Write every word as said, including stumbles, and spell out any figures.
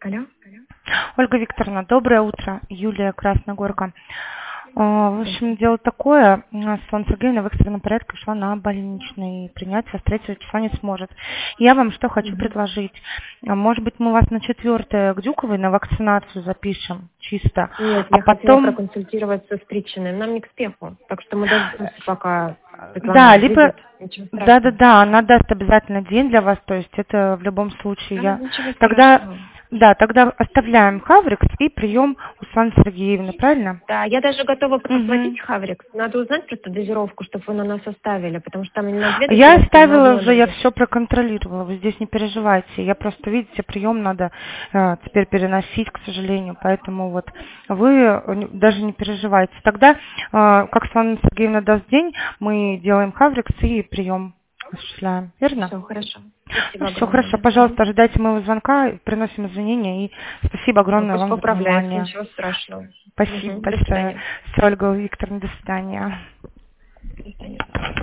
Алло. Ольга Викторовна, доброе утро. Юлия Красногорка. А, В общем, дело такое, у нас Светлана Сергеевна в экстренном порядке ушла на больничный, и принять со с третьего числа не сможет. Я вам что хочу Мгм. предложить. А, Может быть, мы вас на четвертое к Дюковой на вакцинацию запишем чисто, Нет, а я хотела потом... проконсультироваться с Притчиным. Нам не к спеху. Так что мы дождемся, пока Светлана Да, либо... выйдет. Ничего страшного. Да-да-да, она даст обязательно день для вас, то есть это в любом случае Да, я... ничего Тогда, страшного. да, тогда оставляем Хаврикс и прием у Светланы Сергеевны, правильно? Да, я даже готова Угу. оплатить Хаврикс. Надо узнать просто дозировку, чтобы вы на нас оставили, потому что там не на две Я дозировки, а на оставила одну уже, я дозу. все проконтролировала, вы здесь не переживайте. Я просто, видите, прием надо э, теперь переносить, к сожалению, поэтому вот вы э, не- даже не переживайте. Тогда, э, как Светлана Сергеевна даст день, мы делаем Хаврикс и прием осуществляем, верно? Все, хорошо. Ну Спасибо все, огромное, хорошо, да. Мгм. пожалуйста, ожидайте моего звонка, приносим извинения и спасибо Да, огромное пусть вам за поправляется, внимание. ничего страшного. Спасибо Мгм. До большое. свидания. Все, Ольга Викторовна, до свидания. До свидания.